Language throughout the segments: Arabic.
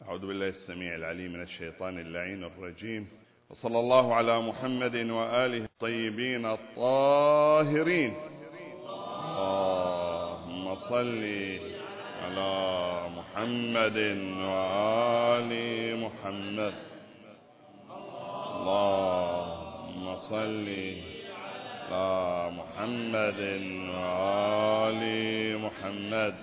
أعوذ بالله السميع العليم من الشيطان اللعين الرجيم، وصلى الله على محمد وآله الطيبين الطاهرين. اللهم صل على محمد وآل محمد. اللهم صل على محمد وآل محمد.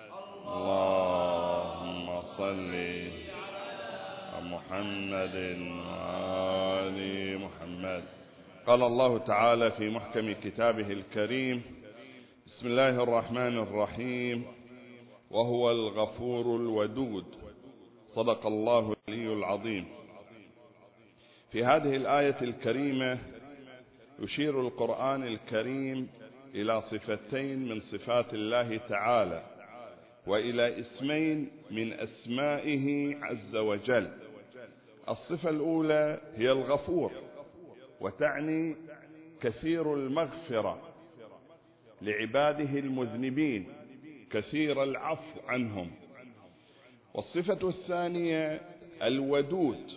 اللهم صل على محمد وآل محمد. قال الله تعالى في محكم كتابه الكريم: بسم الله الرحمن الرحيم، وهو الغفور الودود. صدق الله العلي العظيم. في هذه الآية الكريمة يشير القرآن الكريم إلى صفتين من صفات الله تعالى، وإلى اسمين من أسمائه عز وجل. الصفة الأولى هي الغفور، وتعني كثير المغفرة لعباده المذنبين، كثير العفو عنهم. والصفة الثانية الودود.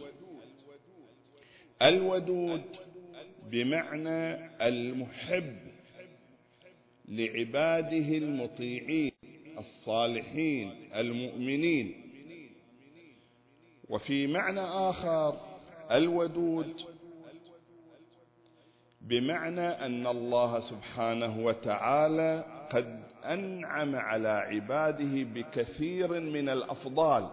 الودود بمعنى المحب لعباده المطيعين الصالحين المؤمنين. وفي معنى آخر الودود بمعنى أن الله سبحانه وتعالى قد أنعم على عباده بكثير من الأفضال،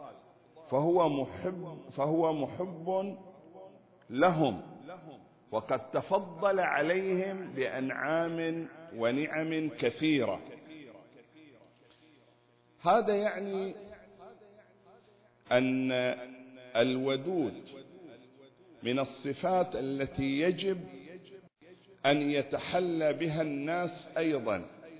فهو محب لهم، وقد تفضل عليهم بأنعام ونعم كثيرة. هذا يعني أن الودود من الصفات التي يجب أن يتحلى بها الناس أيضا.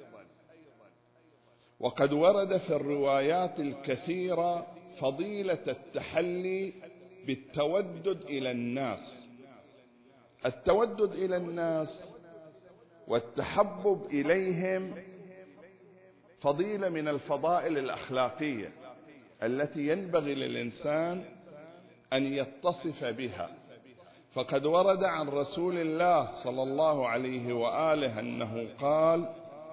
وقد ورد في الروايات الكثيرة فضيلة التحلي بالتودد إلى الناس. التودد إلى الناس والتحبب إليهم فضيلة من الفضائل الأخلاقية التي ينبغي للإنسان أن يتصف بها. فقد ورد عن رسول الله صلى الله عليه وآله أنه قال: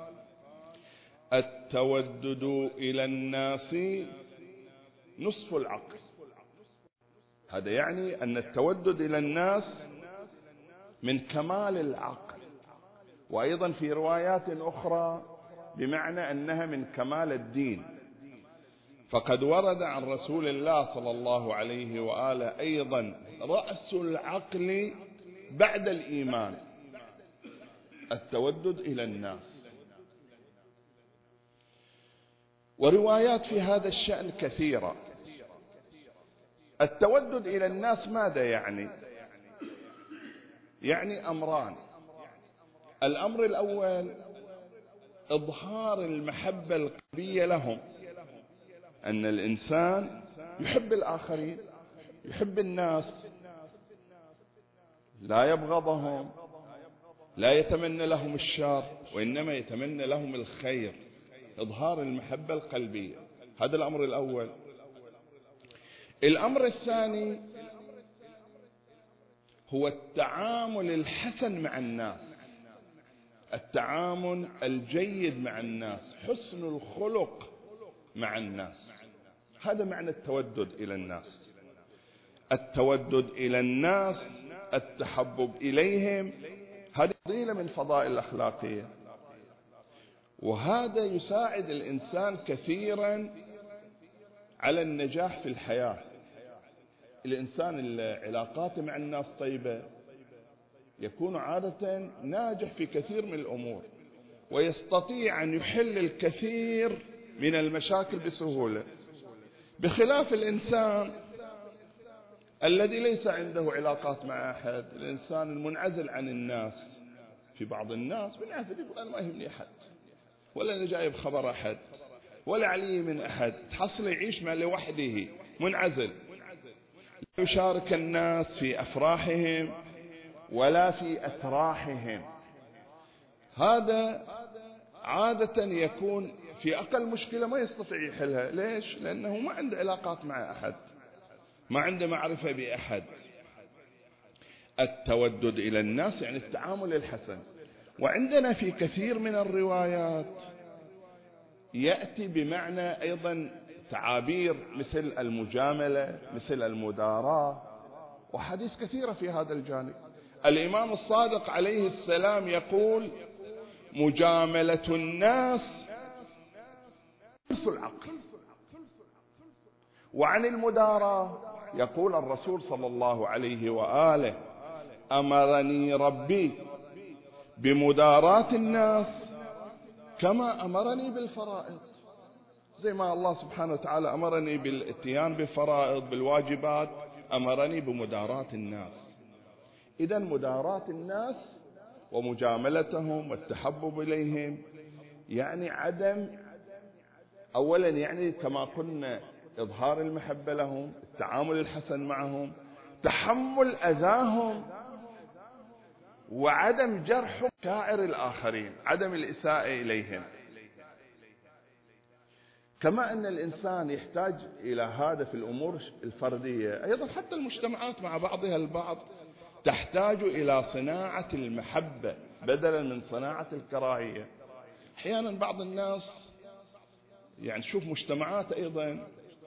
التودد إلى الناس نصف العقل. هذا يعني أن التودد إلى الناس من كمال العقل، وأيضا في روايات أخرى بمعنى أنها من كمال الدين. فقد ورد عن رسول الله صلى الله عليه وآله أيضا: رأس العقل بعد الإيمان التودد إلى الناس. وروايات في هذا الشأن كثيرة. التودد إلى الناس ماذا يعني؟ يعني أمران. الأمر الأول إظهار المحبة القلبية لهم، أن الإنسان يحب الآخرين، يحب الناس، لا يبغضهم، لا يتمنى لهم الشر، وإنما يتمنى لهم الخير. إظهار المحبة القلبية، هذا الأمر الأول. الأمر الثاني هو التعامل الحسن مع الناس، التعامل الجيد مع الناس، حسن الخلق مع الناس. هذا معنى التودد إلى الناس. التودد إلى الناس، التحبب إليهم، هذه فضيلة من فضائل الأخلاقية، وهذا يساعد الإنسان كثيرا على النجاح في الحياة. الإنسان اللي علاقاته مع الناس طيبة يكون عادة ناجح في كثير من الأمور، ويستطيع أن يحل الكثير من المشاكل بسهولة، بخلاف الإنسان الذي ليس عنده علاقات مع أحد، الإنسان المنعزل عن الناس. في بعض الناس منعزل، يقول أنا ما يهمني أحد، ولا أنا جايب خبر أحد، ولا علي من أحد، تحصل يعيش مع لوحده منعزل، لا يشارك الناس في أفراحهم ولا في أتراحهم. هذا عادة يكون في أقل مشكلة ما يستطيع يحلها. ليش؟ لأنه ما عنده علاقات مع أحد، ما عنده معرفة بأحد. التودد إلى الناس يعني التعامل الحسن. وعندنا في كثير من الروايات يأتي بمعنى أيضا تعابير مثل المجاملة، مثل المداراة، وحديث كثيرة في هذا الجانب. الإمام الصادق عليه السلام يقول: مجاملة الناس ثلث العقل. وعن المداراة يقول الرسول صلى الله عليه وآله: أمرني ربي بمداراة الناس كما أمرني بالفرائض. زي ما الله سبحانه وتعالى أمرني بالاتيان بالفرائض بالواجبات، أمرني بمداراة الناس. إذن مداراة الناس ومجاملتهم والتحبب إليهم يعني عدم، أولا يعني كما قلنا إظهار المحبة لهم، التعامل الحسن معهم، تحمل أذاهم، وعدم جرح مشاعر الآخرين، عدم الإساءة إليهم. كما أن الإنسان يحتاج إلى هذا في الأمور الفردية، أيضا حتى المجتمعات مع بعضها البعض تحتاج إلى صناعة المحبة بدلا من صناعة الكراهية. أحيانا بعض الناس يعني شوف مجتمعات أيضا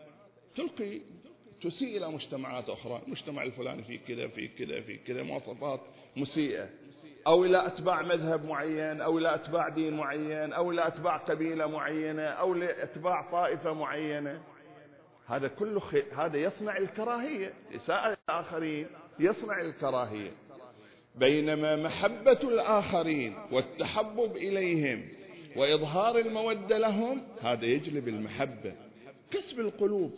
تسيء إلى مجتمعات أخرى، المجتمع الفلاني فيه كذا فيه كذا فيه كذا، مواصفات مسيئة، أو إلى أتباع مذهب معين، أو إلى أتباع دين معين، أو إلى أتباع قبيلة معينة، أو لأتباع طائفة معينة. هذا كله هذا يصنع الكراهية، إساءة الآخرين يصنع الكراهية. بينما محبة الآخرين والتحبب إليهم وإظهار المودة لهم هذا يجلب المحبة، كسب القلوب.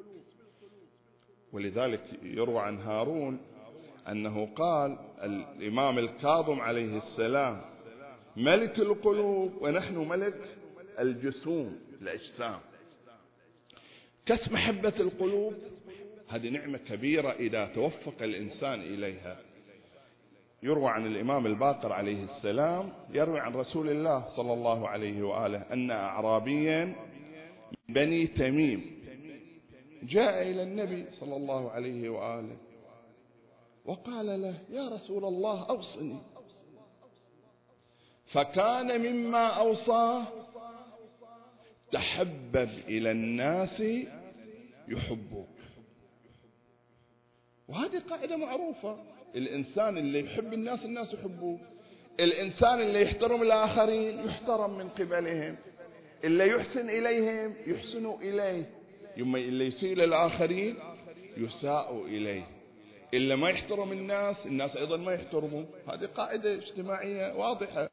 ولذلك يروى عن هارون أنه قال: الإمام الكاظم عليه السلام ملك القلوب ونحن ملك الجسوم الأجسام. كسب محبة القلوب هذه نعمة كبيرة إذا توفق الإنسان إليها. يروى عن الإمام الباقر عليه السلام، يروي عن رسول الله صلى الله عليه وآله أن أعرابيا من بني تميم جاء إلى النبي صلى الله عليه وآله وقال له: يا رسول الله أوصني. فكان مما أوصاه: تحبب إلى الناس يحبوك. وهذه قاعدة معروفة، الإنسان اللي يحب الناس الناس يحبوه، الإنسان اللي يحترم الآخرين يحترم من قبلهم، اللي يحسن إليهم يحسنوا إليه، اللي يسيء للآخرين يساء إليه، إلا ما يحترم الناس أيضا ما يحترموا. هذه قاعدة اجتماعية واضحة.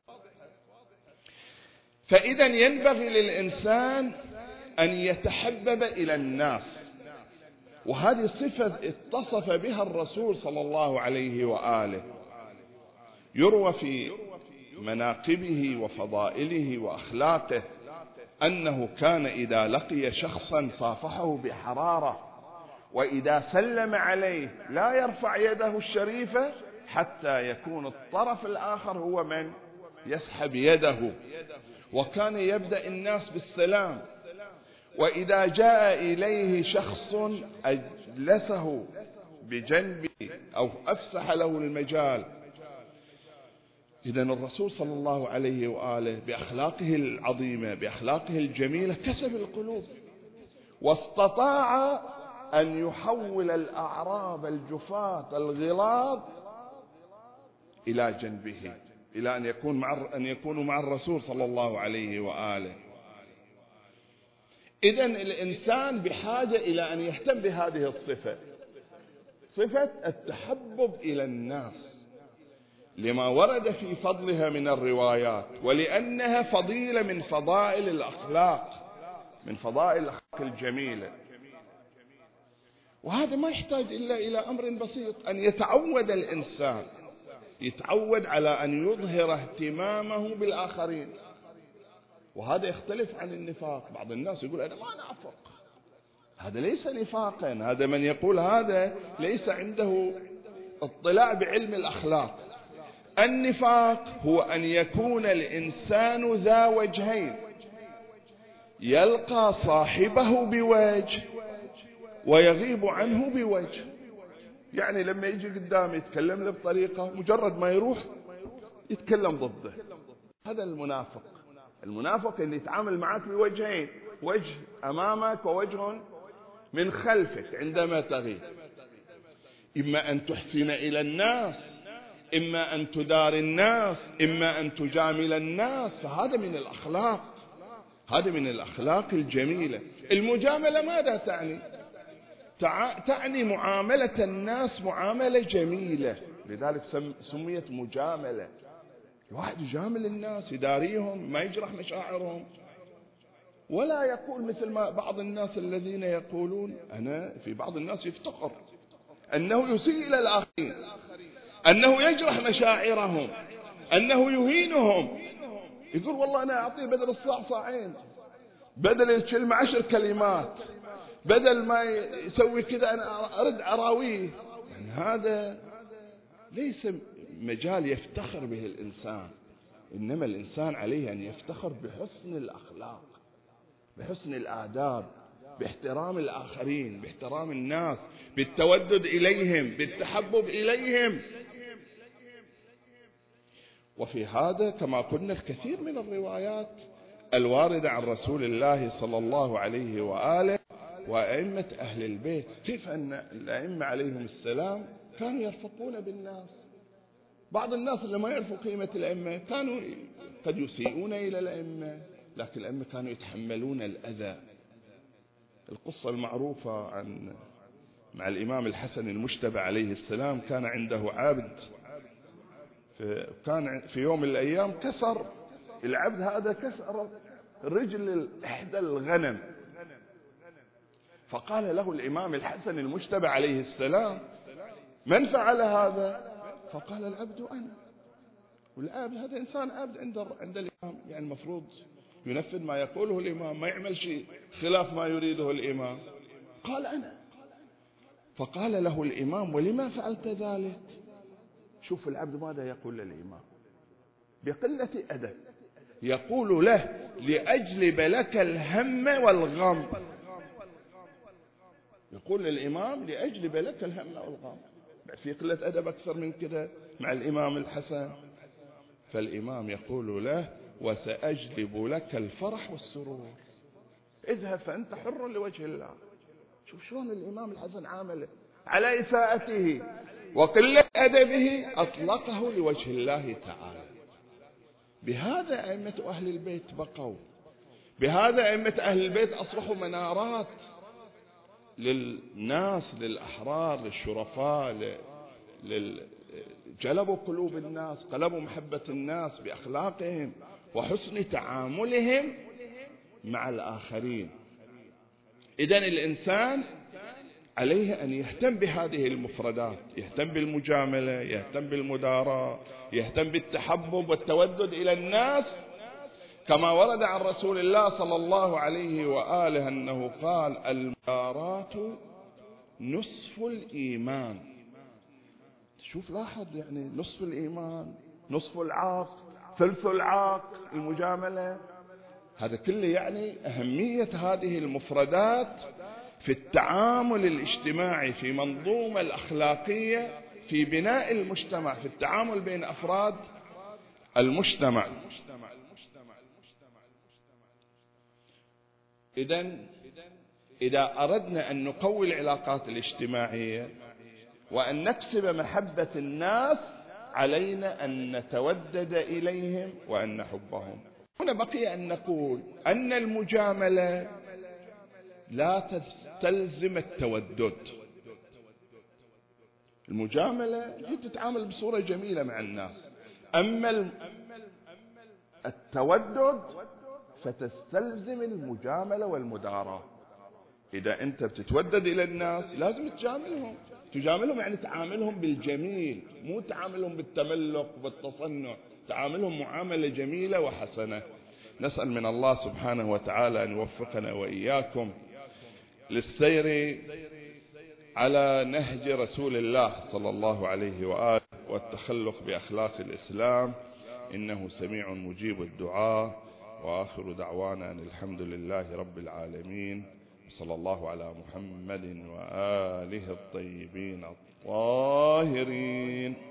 فإذا ينبغي للإنسان أن يتحبب إلى الناس، وهذه صفة اتصف بها الرسول صلى الله عليه وآله. يروى في مناقبه وفضائله وأخلاقه أنه كان إذا لقي شخصا صافحه بحرارة، وإذا سلم عليه لا يرفع يده الشريفة حتى يكون الطرف الآخر هو من يسحب يده. وكان يبدأ الناس بالسلام، وإذا جاء إليه شخص أجلسه بجنبه أو أفسح له المجال. إذن الرسول صلى الله عليه وآله بأخلاقه العظيمة بأخلاقه الجميلة كسب القلوب، واستطاع أن يحول الأعراب الجفاة الغلاظ إلى جنبه، إلى أن يكونوا مع الرسول صلى الله عليه وآله. إذن الإنسان بحاجة إلى أن يهتم بهذه الصفة، صفة التحبب إلى الناس، لما ورد في فضلها من الروايات، ولأنها فضيلة من فضائل الأخلاق، من فضائل الأخلاق الجميلة. وهذا ما يحتاج إلا إلى أمر بسيط، أن يتعود الإنسان، يتعود على أن يظهر اهتمامه بالآخرين. وهذا يختلف عن النفاق. بعض الناس يقول: أنا ما نافق. هذا ليس نفاقا، هذا من يقول هذا ليس عنده اطلاع بعلم الأخلاق. النفاق هو أن يكون الإنسان ذا وجهين، يلقى صاحبه بوجه ويغيب عنه بوجه. يعني لما يجي قدامه يتكلم له بطريقة، مجرد ما يروح يتكلم ضده. هذا المنافق. المنافق اللي يتعامل معك بوجهين، وجه أمامك ووجه من خلفك عندما تغيب. إما أن تحسن إلى الناس، إما أن تدار الناس، إما أن تجامل الناس. فهذا من الأخلاق، هذا من الأخلاق الجميلة. المجاملة ماذا تعني؟ تعني معاملة الناس معاملة جميلة، لذلك سميت مجاملة. الواحد يجامل الناس، يداريهم، ما يجرح مشاعرهم، ولا يقول مثل ما بعض الناس الذين يقولون. أنا في بعض الناس يفتخر أنه يسيء إلى الآخرين، أنه يجرح مشاعرهم، أنه يهينهم. يقول والله أنا أعطيه بدل الصاع صاعين، بدل الكلمة 10 كلمات، بدل ما يسوي كذا أنا أرد أراويه. يعني هذا ليس مجال يفتخر به الإنسان، إنما الإنسان عليه أن يفتخر بحسن الأخلاق، بحسن الآداب، باحترام الآخرين، باحترام الناس، بالتودد إليهم، بالتحبب إليهم. وفي هذا كما قلنا الكثير من الروايات الواردة عن رسول الله صلى الله عليه وآله وأئمة أهل البيت، كيف أن الأئمة عليهم السلام كانوا يرفقون بالناس. بعض الناس اللي ما يعرفوا قيمة الأئمة كانوا قد يسيئون إلى الأئمة، لكن الأئمة كانوا يتحملون الأذى. القصة المعروفة مع الإمام الحسن المجتبى عليه السلام، كان عنده عبد، كان في يوم من الأيام كسر العبد هذا، كسر رجل إحدى الغنم. فقال له الإمام الحسن المجتبى عليه السلام: من فعل هذا؟ فقال: العبد أنا. والعبد هذا إنسان عبد عند الإمام، يعني المفروض ينفذ ما يقوله الإمام، ما يعمل شيء خلاف ما يريده الإمام. قال: أنا. فقال له الإمام: ولما فعلت ذلك؟ شوف العبد ماذا يقول للإمام بقلة أدب، يقول له: لأجلب لك الهم والغم. يقول للإمام: لأجلب لك الهم والغم. في قلة أدب أكثر من كده مع الإمام الحسن؟ فالإمام يقول له: وسأجلب لك الفرح والسرور، اذهب فأنت حر لوجه الله. شوف شلون الإمام الحسن عامله، على إساءته وقلة أدبه أطلقه لوجه الله تعالى. بهذا أئمة أهل البيت بقوا، بهذا أئمة أهل البيت أصبحوا منارات للناس، للأحرار، للشرفاء، جلبوا قلوب الناس، قلبوا محبة الناس بأخلاقهم وحسن تعاملهم مع الآخرين. إذن الإنسان عليه أن يهتم بهذه المفردات، يهتم بالمجاملة، يهتم بالمداراة، يهتم بالتحبب والتودد إلى الناس، كما ورد عن رسول الله صلى الله عليه وآله أنه قال: المداراة نصف الإيمان. شوف لاحظ، يعني نصف الإيمان، نصف العقل، ثلث العقل المجاملة. هذا كله يعني أهمية هذه المفردات في التعامل الاجتماعي، في منظومة الأخلاقية، في بناء المجتمع، في التعامل بين أفراد المجتمع. إذا أردنا أن نقوي العلاقات الاجتماعية وأن نكسب محبة الناس، علينا أن نتودد إليهم وأن نحبهم. هنا بقي أن نقول أن المجاملة لا تستلزم التودد. المجاملة هي تتعامل بصورة جميلة مع الناس، أما التودد فتستلزم المجاملة والمداراة. إذا أنت بتتودد إلى الناس لازم تجاملهم يعني تعاملهم بالجميل، مو تعاملهم بالتملق والتصنع، تعاملهم معاملة جميلة وحسنة. نسأل من الله سبحانه وتعالى أن يوفقنا وإياكم للسير على نهج رسول الله صلى الله عليه وآله والتخلق بأخلاق الإسلام، إنه سميع مجيب الدعاء. وآخر دعوانا أن الحمد لله رب العالمين، صلى الله على محمد وآله الطيبين الطاهرين.